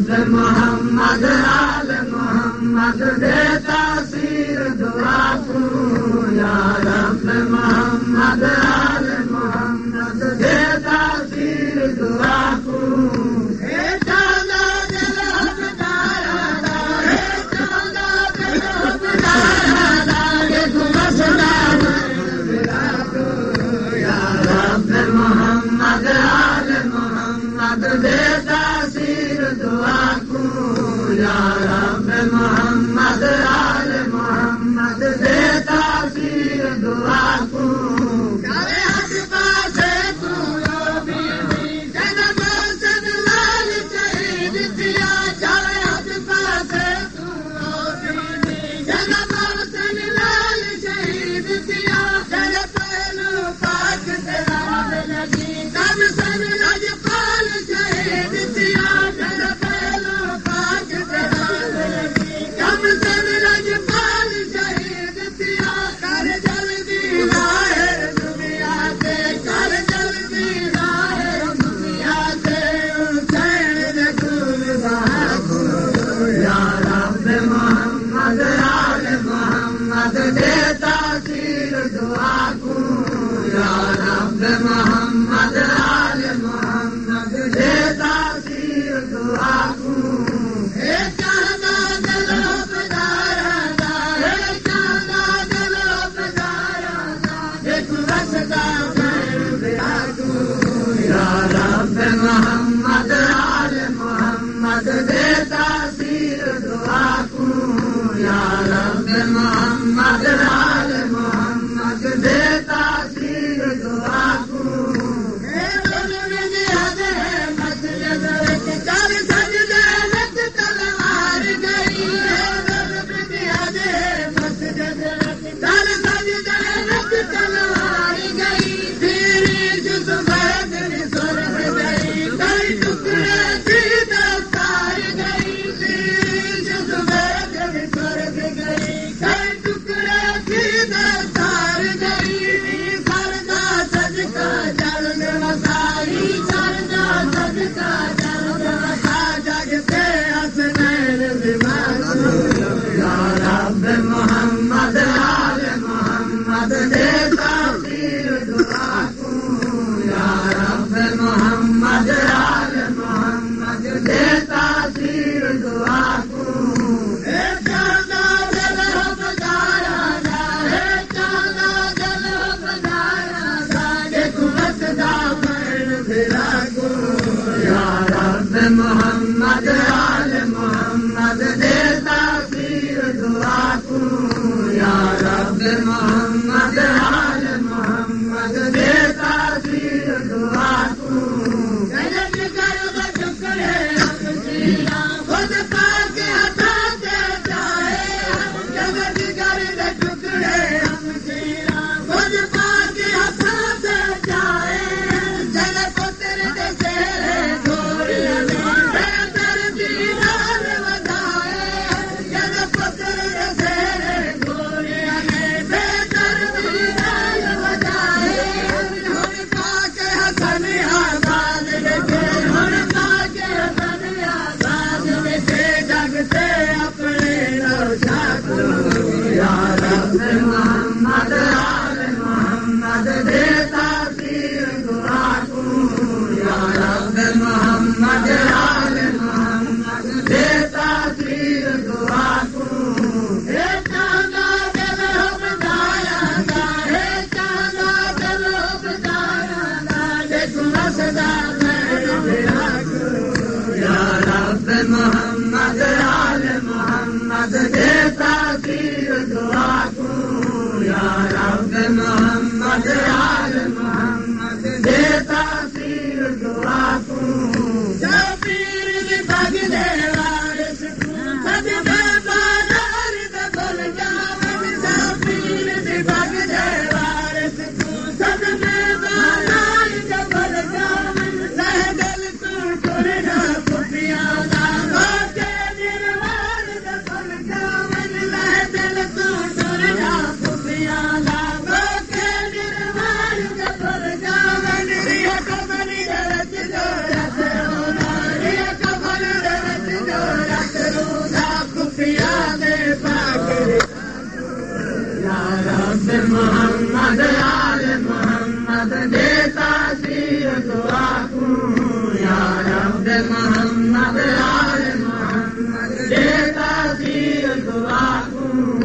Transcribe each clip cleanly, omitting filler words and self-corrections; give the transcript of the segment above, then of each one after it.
मोहम्मद आल मोहम्मद दे तासीर दुआ को या रब मोहम्मद आल मोहम्मद दे तासीर दुआ को दे तासीर दुआ को या रब मोहम्मद आल मोहम्मद दे तासीर दुआ को करे हद पासे तू बीबी जन्म सन लाल शहीद दिया करे हद पासे तू बीबी जन्म सन लाल शहीद दिया जल पहलू पाक से राम लगी तब सन लज दे तासीर दुआ को या रब मोहम्मद आल मोहम्मद दे तासीर दुआ को हे चांदा दिल बजारा दा हे चांदा दिल बजारा दा एक रसदा बिया को या रब मोहम्मद आल मोहम्मद दे तासीर दुआ को या रब मोहम्मद आल मोहम्मद दे तासीर दुआ को हे दुनियाद है मस्जिद कर सजदे लग तलवार गई है दुनियाद है मस्जिद कर सजदे लग तलवार गई तेरी जुज़्बत सुरख गई कई टुकड़े की दस्तार गई तेरी जुज़्बत सुरख गई कई टुकड़े की दस्तार गई सरदा सदका जल वसाई सरदा सदका जल वसा जगते हसनैन बीमार या रब मोहम्मद आल मोहम्मद दे तासीर दुआ को या रब मोहम्मद आल मोहम्मद दे तासीर दुआ को मोहम्मद आल मोहम्मद दे तासीर दुआ को या रब मोहम्मद आल मोहम्मद दे तासीर दुआ को जन्नत कर्ब टुकड़े हम सीना खुद पाके हटा दे जाए जन्नत कर्ब टुकड़े हम सीना खुद पाके हटा दे जाए जल पुत्र दे सेरे गोरियां मोहम्मद आल मोहम्मद दे तासीर दुआ को या रब मोहम्मद आल मोहम्मद दे तासीर दुआ को हे चांदा दिल बजारा दा हे चांदा दिल बजारा दा एक रसदा बिया को या रब मोहम्मद आल मोहम्मद दे तासीर दुआ को या रब मोहम्मद आल मोहम्मद दे तासीर दुआ को जो पीर की भग दे वारिस सजदे बाजार दे भूल जावन जो पीर की भग दे वारिस सजदे बाजार दे भूल जावन रह दिल तू टुरना पुटिया दा मोहम्मद आले मोहम्मद देता सिर दुआ को या रब मोहम्मद आले मोहम्मद देता सिर दुआ को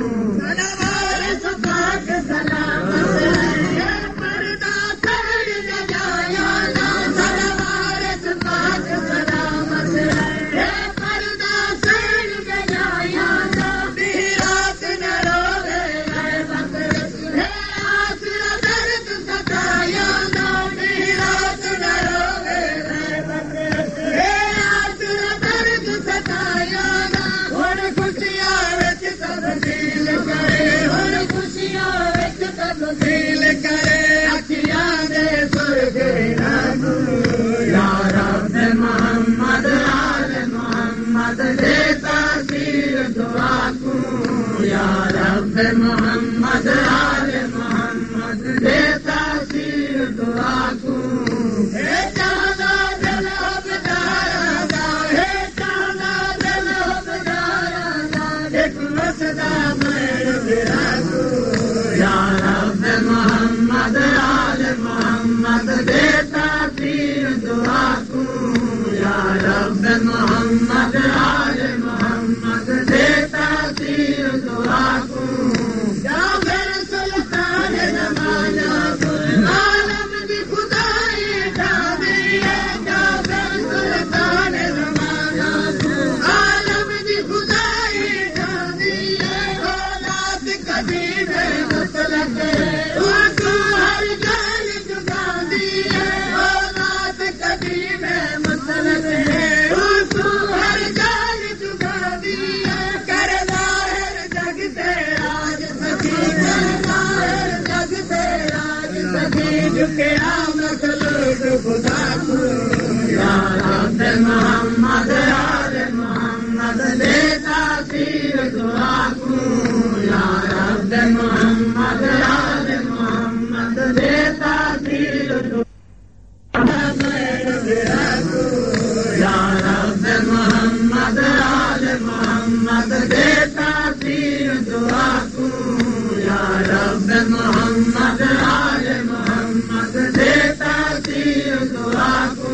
मोहम्मद आले मोहम्मद देता सिर दुआ को हे चांदा दिल अबदारा हे चांदा दिल अबदारा एक मसदा मेरे बिरा को या रब मोहम्मद आले मोहम्मद देता सिर दुआ को या रब मोहम्मद आले मोहम्मद देता सिर दुआ को मोहम्मद आले मोहम्मद देता सिर दुआ को या रब मोहम्मद आले मोहम्मद देता सिर दुआ या रब मोहम्मद आले मोहम्मद देता सिर दुआ को या रब मोहम्मद आले मोहम्मद देता सिर दुआ को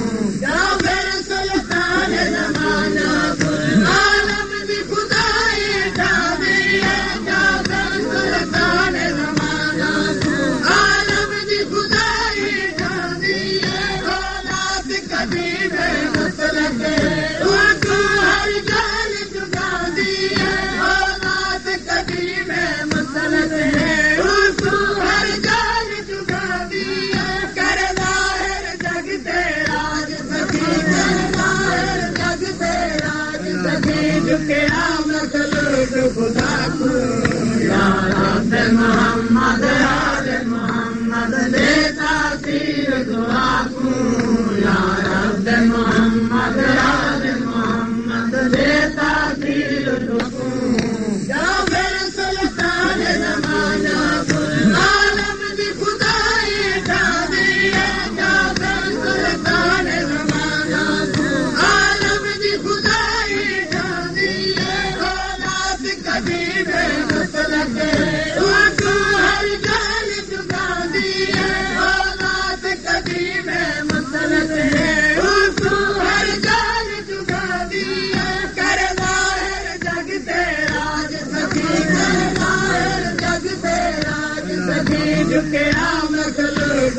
मोहम्मद आले मोहम्मद देता सिर दुआ को या रब मोहम्मद आले मोहम्मद देता सिर दुआ को या मेरे सुल्तान ज़माना आलम दी खुदाई ठादी है या मेरे सुल्तान ज़माना आलम दी खुदाई ठादी है औलाद कभी बेमसलक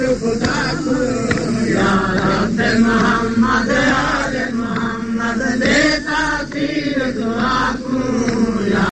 मोहम्मद आले मोहम्मद